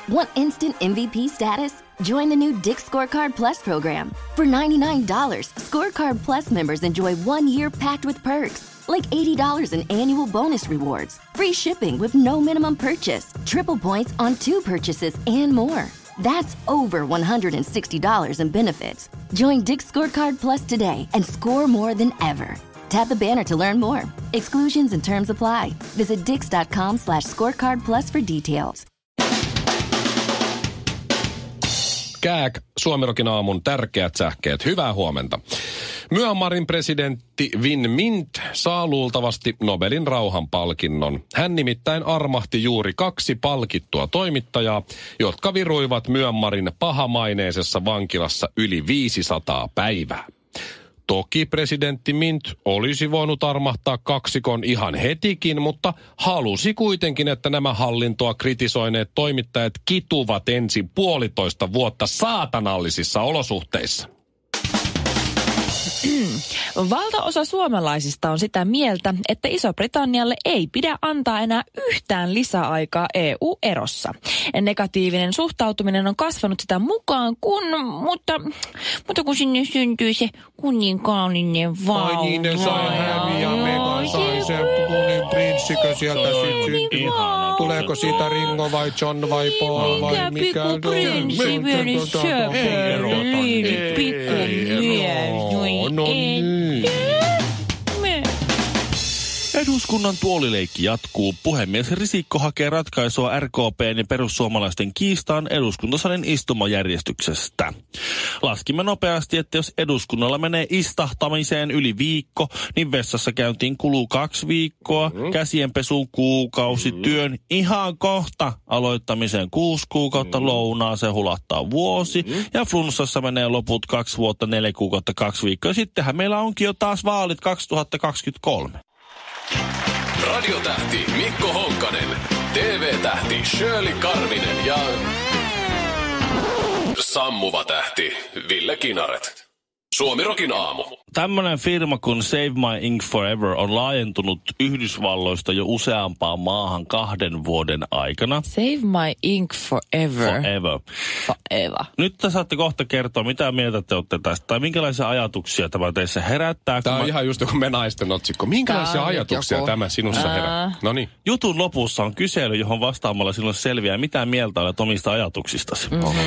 Want instant MVP status? Join the new Dick's Scorecard Plus program. For $99, Scorecard Plus members enjoy 1 year packed with perks, like $80 in annual bonus rewards, free shipping with no minimum purchase, triple points on 2 purchases, and more. That's over $160 in benefits. Join Dick's Scorecard Plus today and score more than ever. Tap the banner to learn more. Exclusions and terms apply. Visit dix.com/scorecardplus for details. Kääk, Suomirokin aamun tärkeät sähkeet. Hyvää huomenta. Myanmarin presidentti Win Mint saa luultavasti Nobelin rauhanpalkinnon. Hän nimittäin armahti juuri 2 palkittua toimittajaa, jotka viruivat Myanmarin pahamaineisessa vankilassa yli 500 päivää. Toki presidentti Mint olisi voinut armahtaa kaksikon ihan hetikin, mutta halusi kuitenkin, että nämä hallintoa kritisoineet toimittajat kituvat ensin 1,5 vuotta saatanallisissa olosuhteissa. Valtaosa suomalaisista on sitä mieltä, että Iso-Britannialle ei pidä antaa enää yhtään lisäaikaa EU-erossa. Negatiivinen suhtautuminen on kasvanut sitä mukaan, mutta kun sinne syntyy se kuninkaallinen vauva. Ai niin, ne sai Harry ja Meghan sai sen kunin prinssikö sieltä syntyy. Tuleeko siitä Ringo vai John vai Paul vai mikä? Mikä prinssi meni No niin. Eduskunnan tuolileikki jatkuu. Puhemies Risikko hakee ratkaisua RKP:n ja perussuomalaisten kiistaan eduskuntasalin istumajärjestyksestä. Laskimme nopeasti, että jos eduskunnalla menee istahtamiseen yli viikko, niin vessassa käyntiin kuluu 2 viikkoa, käsienpesuun kuukausi, työn ihan kohta aloittamiseen 6 kuukautta, lounaaseen hulattaa vuosi, ja flunssassa menee loput 2 vuotta, 4 kuukautta, 2 viikkoa. Sittenhän meillä onkin jo taas vaalit 2023. Radiotähti Mikko Honkanen, TV-tähti Shirley Karvinen ja sammuva tähti Ville Kinaret. Suomirokin aamu. Tämmöinen firma kuin Save My Ink Forever on laajentunut Yhdysvalloista jo useampaan maahan 2 vuoden aikana. Save My Ink Forever. Forever. Nyt te saatte kohta kertoa, mitä mieltä te olette tästä, tai minkälaisia ajatuksia tämä teissä herättää. Tämä on ihan just joku me naisten otsikko. Minkälaisia ajatuksia tämä sinussa herää? Noniin. Jutun lopussa on kysely, johon vastaamalla sinulle selviää, mitä mieltä olet omista ajatuksistasi.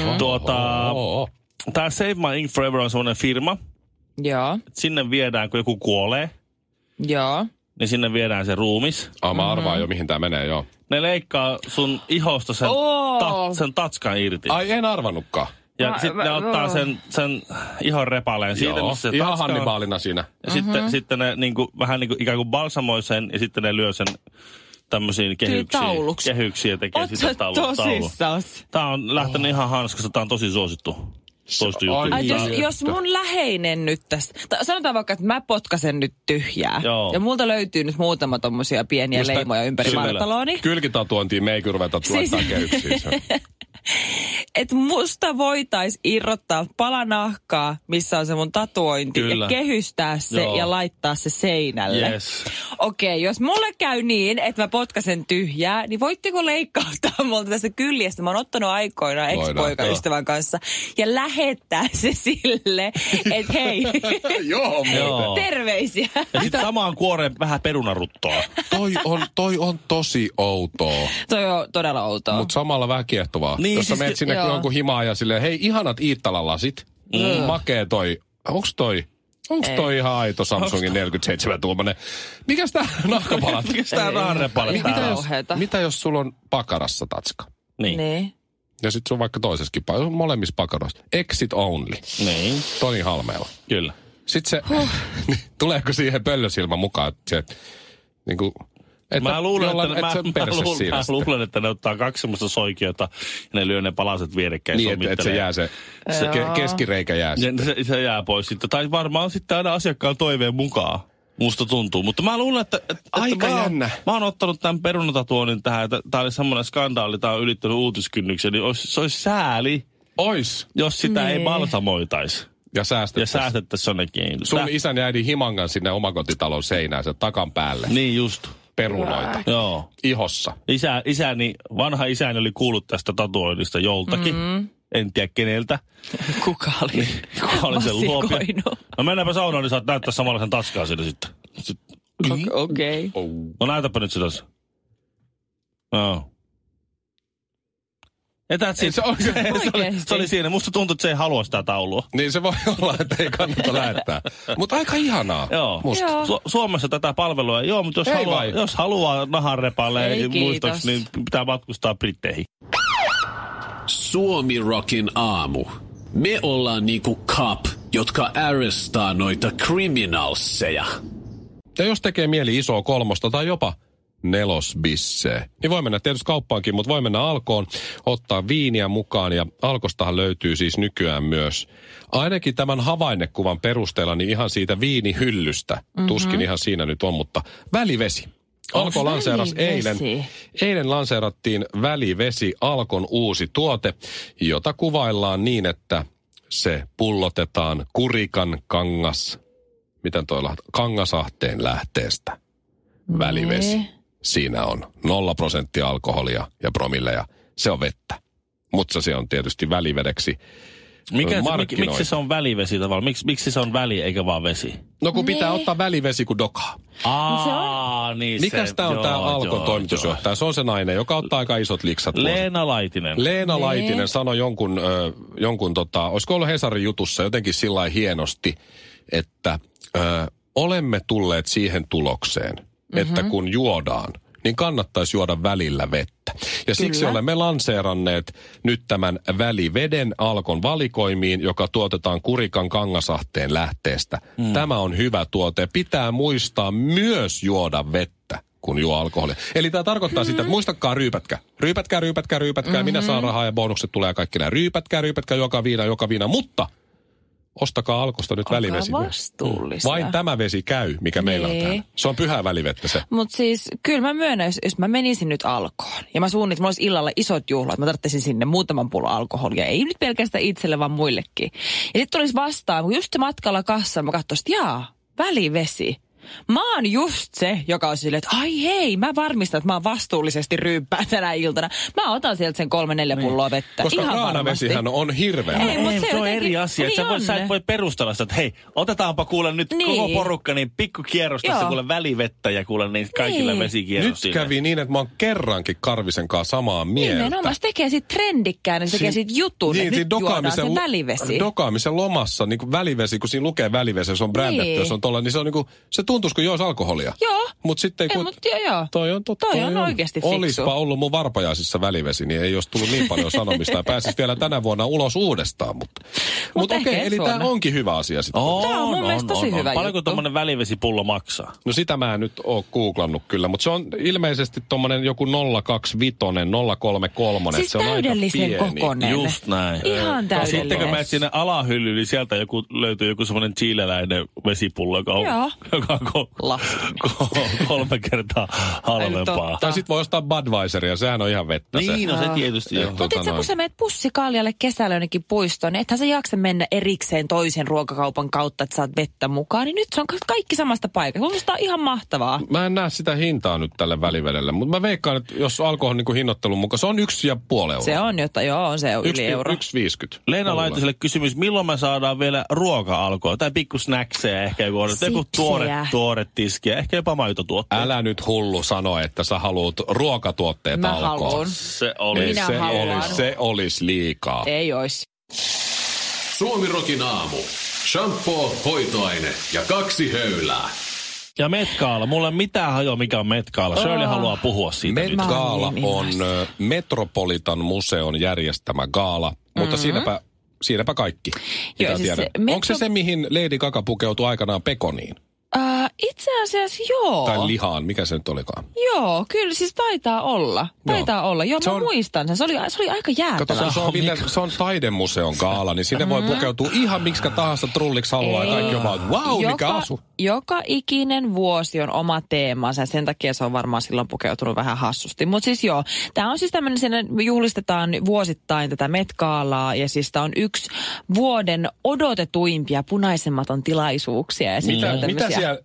Tämä Save My Ink Forever on semmoinen firma. Joo. Sinne viedään, kun joku kuolee. Joo. Niin sinne viedään se ruumis. Mä arvaan jo, mihin tämä menee, joo. Ne leikkaa sun ihosta sen tatskan irti. Ai, en arvannutkaan. Ja sitten ne ottaa sen ihon repaleen siitä, missä se ihan Hannibaalina siinä. Ja sitten ne vähän ikään kuin balsamoi sen, ja sitten ne lyö sen tämmöisiin kehyksiin ja tekee sitä taulua. Tämä on lähtenyt ihan hanskasta, tämä on tosi suosittu. Jos mun läheinen nyt tästä, sanotaan vaikka, että mä potkasen nyt tyhjää. Joo. Ja multa löytyy nyt muutama tommosia pieniä leimoja ympäri vartalooni. Kylkitatuontiin me ei kyllä ruveta tuottaa kehyksiin. Että musta voitais irrottaa pala nahkaa, missä on se mun tatuointi, ja kehystää se ja laittaa se seinälle. Yes. Okei, jos mulle käy niin, että mä potkasen tyhjää, niin voitteko leikkauttaa multa tästä kyljestä? Mä oon ottanut aikoinaan ex-poikaystävän kanssa ja lähettää se sille, että hei, terveisiä. Ja sitten samaan kuoreen vähän perunaruttoa. Toi on tosi outoa. Toi on todella outoa. Mutta samalla vähän kiehtovaa. Niin, jos sä menet sinne jonkun himaan ja silleen, hei, ihanat Iittala-lasit. Makee toi. Onks toi ihan aito Samsungin 47-tuumainen? Mikäs tää nahkapalat? Mikäs tää naarrepalat? Mitä jos sulla on pakarassa tatska? Niin. Ja sit sun vaikka toisessakin molemmissa pakaroissa. Exit only. Niin. Toni Halmeella. Kyllä. Sit se, tuleeko siihen pöllösilmä mukaan, että se, niinku, Mä luulen, että ne ottaa 2 semmoista soikiota ja ne lyö ne palaset vierekkäin. Niin, että se jää se keskireikä jää. Se jää pois sitten. Tai varmaan sitten aina asiakkaan toiveen mukaan. Musta tuntuu. Mutta mä luulen, että aika jännä. Mä oon ottanut tämän perunatatuonin tähän. Että tää oli semmoinen skandaali, tää on ylittänyt uutiskynnyksen. Niin se olisi sääli. Jos sitä ei balsamoitaisi. Ja säästettäisiin jonnekin. Sun isän ja äidin himangan sinne omakotitalon seinään sen takan päälle. Niin just. perunoita. Joo. Ihossa. Vanha isäni oli kuullut tästä tatuoinnista joltakin. En tiedä keneltä. Kuka oli? Kuka oli sen luopia? vasikoinut? No mennäänpä saunaan, niin saat näyttää samanlaisen taskaa siinä sitten. Okei. No näytäpä nyt sitä. No. Se oli siinä. Musta tuntui, että se ei halua sitä taulua. Niin se voi olla, että ei kannata lähettää. Mutta aika ihanaa. Joo. Joo. Suomessa tätä palvelua. Joo, mutta jos haluaa nahanrepalle muistoksi, niin pitää matkustaa Britteihin. Suomi Rockin aamu. Me ollaan niinku cop, jotka arrestaa noita criminalseja. Ja jos tekee mieli isoa 3 tai jopa 4 bisseä, niin voi mennä tietysti kauppaankin, mutta voi mennä Alkoon, ottaa viiniä mukaan. Ja Alkostahan löytyy siis nykyään myös, ainakin tämän havainnekuvan perusteella, niin ihan siitä viinihyllystä. Tuskin ihan siinä nyt on, mutta välivesi. Alko lanseerasi eilen lanseerattiin välivesi, Alkon uusi tuote, jota kuvaillaan niin, että se pullotetaan Kurikan Kangasahteen lähteestä. Välivesi. Siinä on 0% alkoholia ja promilleja. Se on vettä. Mutta se on tietysti välivedeksi miksi se on välivesi tavallaan? Miksi se on väli eikä vaan vesi? No kun pitää ottaa välivesi kuin dokaa. Niin mikäs tää on tää Alkon toimitusjohtaja? Se on se nainen, joka ottaa aika isot liksat. Leena Laitinen. Leena Laitinen sanoi jonkun olisiko ollut Hesarin jutussa jotenkin sillain hienosti, että olemme tulleet siihen tulokseen, että kun juodaan, niin kannattaisi juoda välillä vettä. Ja siksi olemme lanseeranneet nyt tämän väliveden Alkon valikoimiin, joka tuotetaan Kurikan Kangasahteen lähteestä. Tämä on hyvä tuote. Pitää muistaa myös juoda vettä, kun juo alkoholia. Eli tämä tarkoittaa sitä, että muistakaa ryypätkä. Ryypätkää. Minä saan rahaa ja bonukset tulee kaikki nämä. Ryypätkää, joka viina. Mutta ostakaa Alkosta nyt välivesi. Vastuullisia. Vain tämä vesi käy, mikä meillä on täällä. Se on pyhää välivettä se. Mutta siis kyllä mä myönnän, jos mä menisin nyt Alkoon ja mä suunnit, mulla olisi illalla isot juhlat, mä tarvitsisin sinne muutaman pullon alkoholia. Ei nyt pelkästään itselle, vaan muillekin. Ja sitten tulisi vastaan, kun just se matkalla kassaan, mä katsoisin, että välivesi. Mä oon just se, joka on silleen, että ai hei, mä varmistan, että mä oon vastuullisesti ryyppää tänä iltana. Mä otan sieltä sen 3-4 pulloa vettä. Koska ihan kraanavesihän on hirveä. Ei, se on eri asia. Niin sä et voi perustella sitä, että hei, otetaanpa kuule nyt koko porukka, niin pikku kierros tässä kuule välivettä ja kuule niin kaikille vesikierros. Nyt kävi niin, että mä oon kerrankin Karvisen kanssa samaa mieltä. Nimenomaan, se tekee siitä trendikkään, niin se tekee siitä jutun, että nyt juodaan se välivesi. Dokaamisen lomassa, niin kuin välivesi, kun siinä lukee välivesi, se on brändätty, se on tolla, niin se on niin kuin, se tuntuisi, kun joisi alkoholia. Joo. Mutta sitten Toi on totta. Toi on oikeasti fiksu. Olispa ollut mun varpajaisissa välivesi, niin ei olisi tullut niin paljon sanomista ja pääsisi vielä tänä vuonna ulos uudestaan. Mutta okei, eli tämä onkin hyvä asia sitten. Tämä on mun mielestä tosi hyvä juttu. Paljonko tommonen välivesipullo maksaa? No sitä mä en nyt ole googlannut kyllä, mutta se on ilmeisesti tommonen joku 025, 033. Siis se on täydellisen aika pieni. kokoinen. Just näin. Ihan täydellinen. Sitten kun menet sinne alahyllyyn, niin sieltä löytyy joku semmoinen chileläinen vesipullo, joka on 3 kertaa halvempaa. Tai sit voi ostaa Budweiseria, sehän on ihan vettä. Niin, no se tietysti jo. Mutta kun sä menet pussikaljalle kesällä jonnekin puistoon, niin ethän sä jaksa mennä erikseen toisen ruokakaupan kautta, että saat vettä mukaan. Niin nyt se on kaikki samasta paikasta. Mun on ihan mahtavaa. Mä en näe sitä hintaa nyt tälle välivedelle, mutta mä veikkaan, että jos alkoholin niin hinnoittelun mukaan, se on 1,5 euroa. Se on, on se yli euro. 1,50. Leena Laitiselle kysymys, milloin me saadaan vielä ruoka-alkoa? Tai pikku snackseja ehkä joku tuore tiskiä, ehkä jopa maitotuotteita. Älä nyt hullu sano, että sä haluat ruokatuotteet alkoon. Se olisi liikaa. Ei ois. Suomi Rockin aamu. Shampoo, hoitoaine ja 2 höylää. Ja Met-gaala. Mulla ei mitään hajoa, mikä on Met-gaala. Shirley haluaa puhua siitä. Met-gaala on Metropolitan museon järjestämä gaala, mutta siinäpä kaikki. Joo, siis onko se mihin Lady Gaga pukeutui aikanaan pekoniin? Itse asiassa joo. Tai lihaan, mikä se nyt olikaan? Joo, kyllä siis taitaa olla. Joo, mä muistan sen. Se oli aika jäätävä. Kato, se on taidemuseon gaala, niin sinne voi pukeutua ihan miksikä tahansa trulliksi haluaa. Ja kaikki on vaan, wow, mikä asu. Joka ikinen vuosi on oma teemansa. Sen takia se on varmaan silloin pukeutunut vähän hassusti. Mutta siis joo, tämä on siis tämmöinen, siinä juhlistetaan vuosittain tätä Met-gaalaa. Ja siis tämä on yksi vuoden odotetuimpia punaisemmaton tilaisuuksia. Ja mitä siellä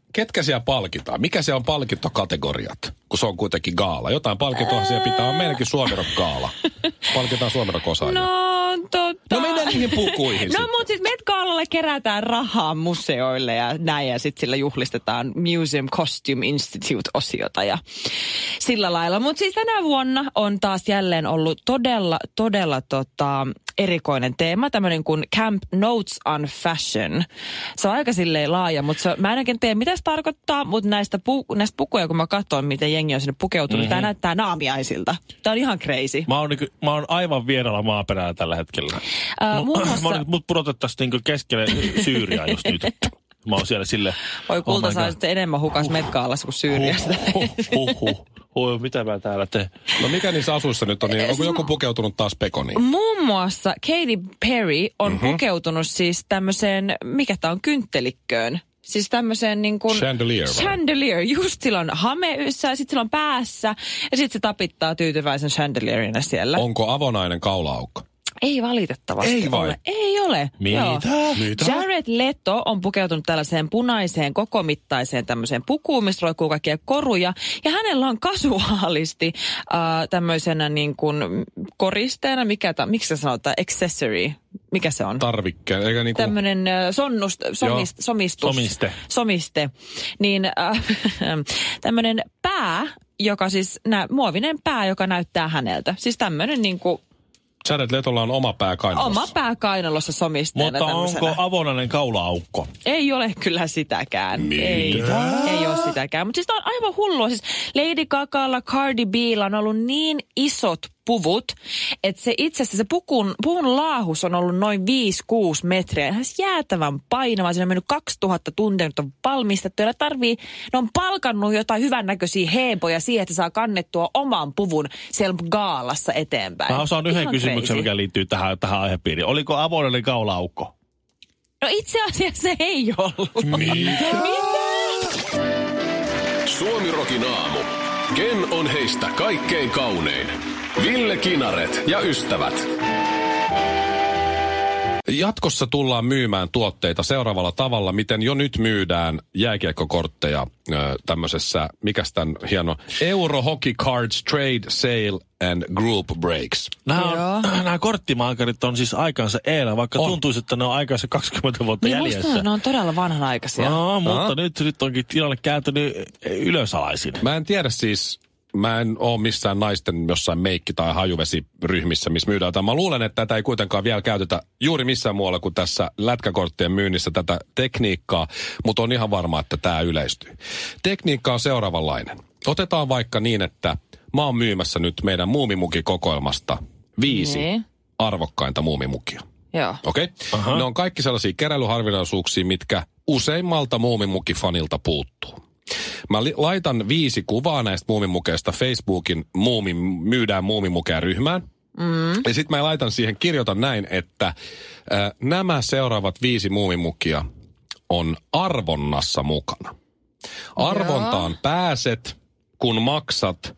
ketkä siellä palkitaan? Mikä se on palkintokategoriat? Kun se on kuitenkin gaala. Jotain palkintoa siellä pitää olla meilläkin Suomi-rock-gaala. Palkitaan Suomi-rock-osaajia. No mennään niihin pukuihin. No mutta sitten Met-gaalalle kerätään rahaa museoille ja näin. Ja sitten sillä juhlistetaan Museum Costume Institute-osiota ja sillä lailla. Mutta siis tänä vuonna on taas jälleen ollut todella erikoinen teema. Tämmöinen kuin Camp Notes on Fashion. Se on aika silleen laaja, mutta mä en oikein tiedä, mitä se tarkoittaa. Mutta näistä pukuja, kun mä katson, miten jengi on sinne pukeutunut, tää näyttää naamiaisilta. Tää on ihan crazy. Mä oon aivan vieralla maaperällä tällä hetkellä. Mut pudotettaisiin niinku keskelle Syyriaa just nyt. Mä oon siellä sille... Voi kulta saa sitten enemmän hukas Met-gaalassa kuin Syyriasta. Mitä mä täällä teen? No mikä niissä asuissa nyt on? Niin onko joku pukeutunut taas pekoniin? Muun muassa Katy Perry on pukeutunut siis tämmöiseen, mikä tää on, kynttelikköön. Siis tämmöiseen niin kuin... Chandelier. Just sillä on hameyssä, sit sillä on päässä ja sit se tapittaa tyytyväisen chandelierina siellä. Onko avonainen kaulaaukko? Ei valitettavasti Ei vai? ole. Ei ole. Mitä? Jared Leto on pukeutunut tällaiseen punaiseen kokomittaiseen tämmöiseen pukuun, mistä roikkuu kaikkia koruja. Ja hänellä on kasuaalisti tämmöisenä niin kuin koristeena, miksi se sanotaan, accessory. Mikä se on? Tarvikkeen, eikä niinku... Tämmöinen somiste. Niin tämmöinen pää, joka siis, muovinen pää, joka näyttää häneltä. Siis tämmöinen niinku... Jared Letolla on oma pää kainalossa. Oma pää kainalossa somisteena. Mutta tämmöisenä. Onko avonainen kaula-aukko? Ei ole kyllä sitäkään. Mitä? Ei ole sitäkään. Mutta siis tämä on aivan hullua. Siis Lady Gagalla, Cardi B:lla on ollut niin isot puvut, että se itse asiassa se puvun laahus on ollut noin 5-6 metriä. Ihan jäätävän painava. Siinä on mennyt 2000 tuntia, nyt on valmistettu. Ja ne on palkannut jotain hyvännäköisiä heeboja siihen, että saa kannettua oman puvun siellä gaalassa eteenpäin. Mä osaan yhden kysymyksen, mikä liittyy tähän aihepiiriin. Oliko avonainen kaula-aukko? No itse asiassa se ei ollut. Mitä? Suomi-rokin aamu. Ken on heistä kaikkein kaunein? Ville Kinaret ja ystävät. Jatkossa tullaan myymään tuotteita seuraavalla tavalla, miten jo nyt myydään jääkiekkokortteja tämmöisessä, mikäs tän hieno, Euro Hockey Cards Trade Sale and Group Breaks. Nämä korttimaakarit on siis aikansa eellä, vaikka tuntuisi, että ne on aikansa 20 vuotta jäljessä. Musta ne on todella vanhanaikaisia. Mutta nyt onkin tilanne kääntynyt ylösalaisin. Mä en tiedä siis... Mä en ole missään naisten jossain meikki- tai hajuvesiryhmissä, missä myydään tätä. Mä luulen, että tätä ei kuitenkaan vielä käytetä juuri missään muualla kuin tässä lätkäkorttien myynnissä tätä tekniikkaa, mutta on ihan varma, että tämä yleistyy. Tekniikka on seuraavanlainen. Otetaan vaikka niin, että mä oon myymässä nyt meidän muumimukikokoelmasta 5 arvokkainta muumimukia. Joo. Okei? Okay? Ne on kaikki sellaisia keräilyharvinaisuuksia, mitkä useimmalta muumimukifanilta puuttuu. Mä laitan 5 kuvaa näistä muumimukeista Facebookin myydään muumimukeja ryhmään. Ja sit mä laitan siihen, kirjoitan näin, että nämä seuraavat 5 muumimukia on arvonnassa mukana. Arvontaan pääset, kun maksat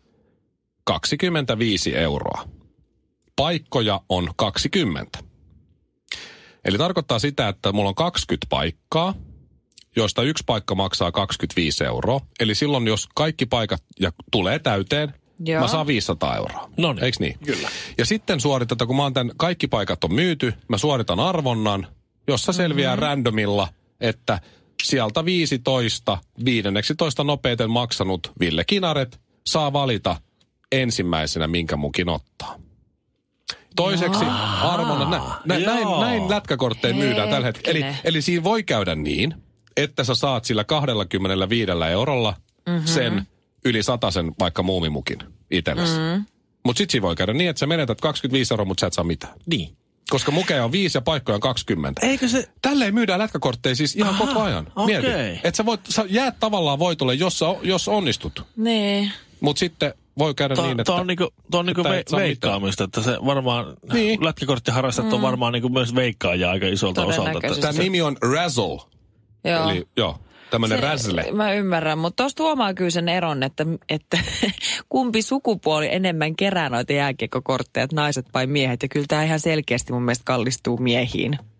25 €. Paikkoja on 20. Eli tarkoittaa sitä, että mulla on 20 paikkaa, joista yksi paikka maksaa 25 €. Eli silloin, jos kaikki paikat tulee täyteen, mä saan 500 €. No niin. Eiks niin? Kyllä. Ja sitten suoritetaan, kun mä oon kaikki paikat on myyty, mä suoritan arvonnan, jossa selviää randomilla, että sieltä 15 nopeiten maksanut Ville Kinaret saa valita ensimmäisenä, minkä mukin ottaa. Toiseksi arvonnan, näin lätkäkortteja myydään tällä hetkellä. Eli siinä voi käydä niin, että sä saat sillä 25 € sen yli 100 vaikka muumimukin itsellesi. Mutta sit siinä voi käydä niin, että sä menetät 25 €, mutta sä et saa mitään. Niin. Koska mukeja on 5 ja paikkoja on 20. Eikö se... Tälleen myydään lätkäkortteja siis ihan koko ajan. Mieti. Että sä jäät tavallaan voitolle, jos onnistut. Nee. Mutta sitten voi käydä niin, että... Tuo on niinku veikkaamista, että se varmaan... Niin. Lätkäkorttiharrastajat on varmaan niinku myös veikkaaja aika isolta osalta. Tämä nimi on Razzle. Joo. Eli tämmöinen razzle. Mä ymmärrän, mutta tuosta huomaa kyllä sen eron, että kumpi sukupuoli enemmän kerää noita jääkiekkokortteja, naiset vai miehet. Ja kyllä tämä ihan selkeästi mun mielestä kallistuu miehiin.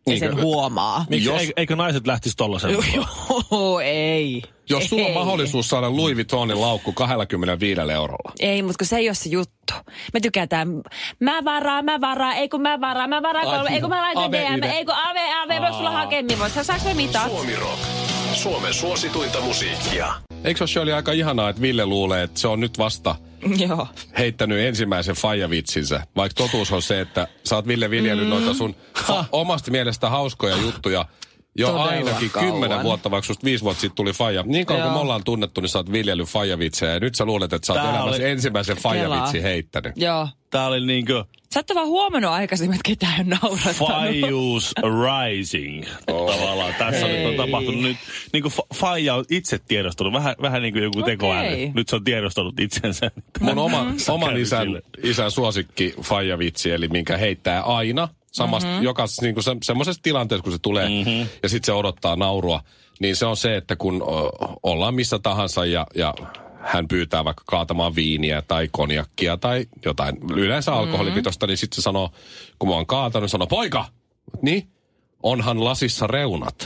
ja sen huomaa. Eikö naiset lähtisi tollasen? Joo, ei. Jos sulla on mahdollisuus saada Louis Vuittonin laukku 25 eurolla. Ei, mutta kun se ei ole se juttu. Me tykätään, mä varaan, ei kun mä varaan, ei kun mä laitan DM, ei kun ave, vois sulla hakemmin, saaks me mitat? Suomi Rock. Suomen suosituinta musiikkia. Eikö se oli aika ihanaa, että Ville luulee, että se on nyt vasta Joo. heittänyt ensimmäisen faijavitsinsä. Vaikka totuus on se, että sä oot Ville viljellyt noita sun omasta mielestä hauskoja juttuja jo todella ainakin kauan. 10 vuotta, vaikka susta 5 vuotta sitten tuli faija. Niin kauan kun me ollaan tunnettu, niin sä oot viljellyt faijavitsejä ja nyt sä luulet, että sä oot elämässä ensimmäisen faijavitsin heittänyt. Joo. Tää oli niinkö... Sä et vaan huomannut aikaisemmin, että ketään on naurattanut. Faijuus rising. Tavallaan tässä on tapahtunut nyt. Niin kuin faija on itse tiedostanut. Vähän niin kuin joku tekoäly. Nyt se on tiedostanut itsensä. Mun oman isän suosikki faijavitsi, eli minkä heittää aina. Samasta, niinku semmoisessa tilanteessa, kun se tulee ja sitten se odottaa naurua, niin se on se, että kun ollaan missä tahansa ja hän pyytää vaikka kaatamaan viiniä tai konjakkia tai jotain yleensä alkoholipitoista, niin sitten se sanoo, kun mä oon kaatanut, sanoo, poika, niin, onhan lasissa reunat.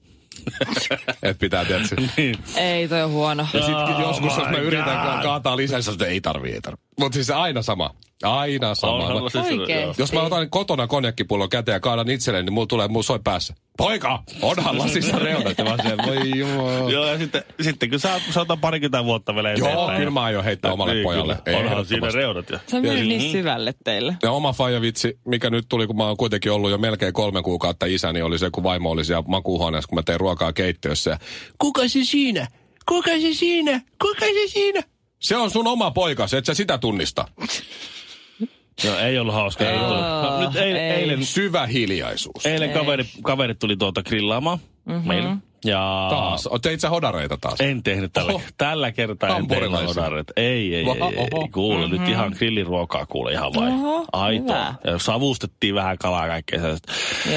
Et pitää tietysti. Ei, toi on huono. Ja sitten joskus, jos mä yritän kaataa lisää, niin ei tarvii. Mutta siis aina sama. Aina sama. Oikeesti. Jos mä otan kotona konjakkipullon käteen ja kaadan itselleen, niin mulla soi päässä. Poika, onhan lasissa reunat. Ja mä siellä, voi jumala. Joo, ja sitten kun sä oot parikymmentä vuotta vielä eteenpäin. Joo, kyllä mä aion heittää omalle pojalle. Onhan siinä reunat. Se on mennyt niin syvälle teille. Ja oma faijavitsi, mikä nyt tuli, kun mä oon kuitenkin ollut jo melkein 3 kuukautta isäni, oli se, kun vaimo oli siellä makuuhuoneessa, kun mä tein ruokaa keittiössä. Ja, kuka se siinä? Kuka se siinä? Kuka se siinä? Se on sun oma poikas, et sä sitä tunnista. No ei ollut hauska. Ei ollut. Nyt eilen syvä hiljaisuus. Eilen kaverit tuli grillaamaan meille. Ja... Taas? Teit sä hodareita taas? En tehnyt tällä kertaa. En tehnyt hodareita. Ei. Kuule, nyt ihan grilliruokaa kuule ihan vai. Aitoa. Ja savustettiin vähän kalaa kaikkea sellaista.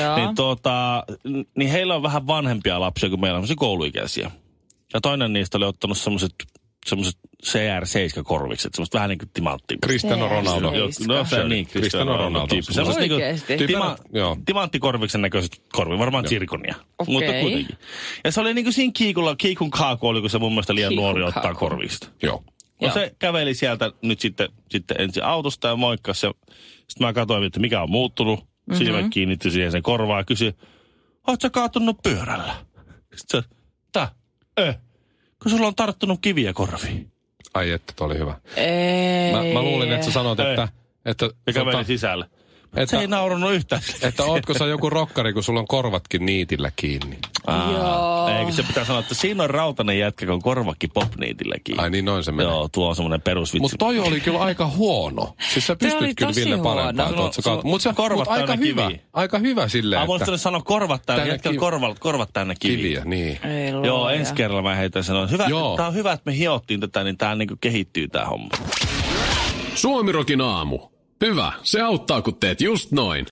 Niin heillä on vähän vanhempia lapsia kuin meillä on kouluikäisiä. Ja toinen niistä oli ottanut semmoiset CR7-korvikset, semmoista vähän niin kuin timanttia. Cristiano Ronaldo. Cristiano Ronaldo. Semmoista niin kuin timanttikorviksen näköiset korvi, varmaan tsirkonia. Okay. Mutta kuitenkin. Ja se oli niin kuin siinä kiikun kaaku, oliko se mun mielestä liian nuori ottaa korvista. Joo. No se käveli sieltä nyt sitten ensin autosta ja moikkasi. Sitten mä katsoin, että mikä on muuttunut. Silmät kiinnittyi siihen sen korvaan ja kysyi, oot sä kaatunut pyörällä? Sitten se, kun sulla on tarttunut kiviä korviin. Ai että, toi oli hyvä. Ei. Mä luulin, että sä sanot, että ja käveli sisälle. Se ei naurannut yhtään. Että ootko sä joku rokkari, kun sulla on korvatkin niitillä kiinni? Joo. Eikö se pitää sanoa, että siinä on rautainen jätkä, kun korvakin popniitillä kiinni. Ai niin, noin se menee. Joo, tuo on semmoinen perusvitsi. Mutta toi oli kyllä aika huono. Siis sä pystyt kyllä Ville parempaa. Mutta korvat aika hyvä. Aika hyvä silleen, että... Mä voisin sanoa korvat täynnä, korvat täynnä kiviä. Niin. Joo, ensi kerralla mä heitän sanoa. Tää on hyvä, että me hiottiin tätä, niin tää niinku kehittyy tää homma. Suomi Rockin aamu. Hyvä, se auttaa kun teet just noin.